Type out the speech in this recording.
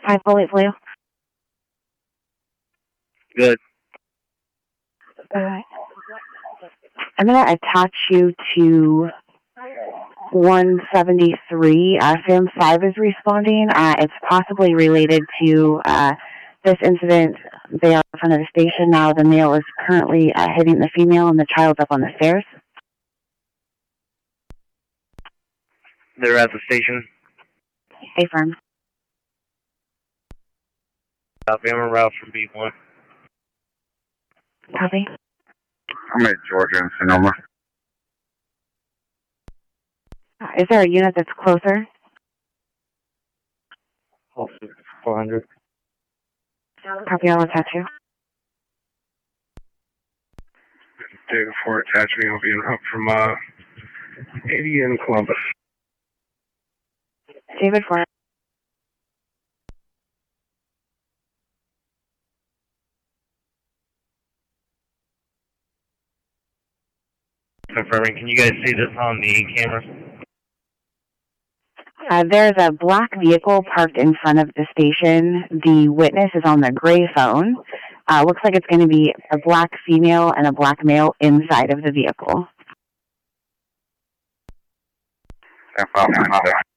548 for you. Good. Alright. I'm going to attach you to 173. SAM 5 is responding. It's possibly related to this incident. They are in front of the station now. The male is currently hitting the female, and the child's up on the stairs. They're at the station. Stay firm. Copy. I'm en route from B1. Copy. I'm at Georgia and Sonoma. Is there a unit that's closer? 400. Copy, I'll attach you. David 4 attaching. I'll be en route from 80 in Columbus. David 4. Confirming. Can you guys see this on the cameras? There's a black vehicle parked in front of the station. The witness is on the gray phone. Looks like it's going to be a black female and a black male inside of the vehicle. Stand by.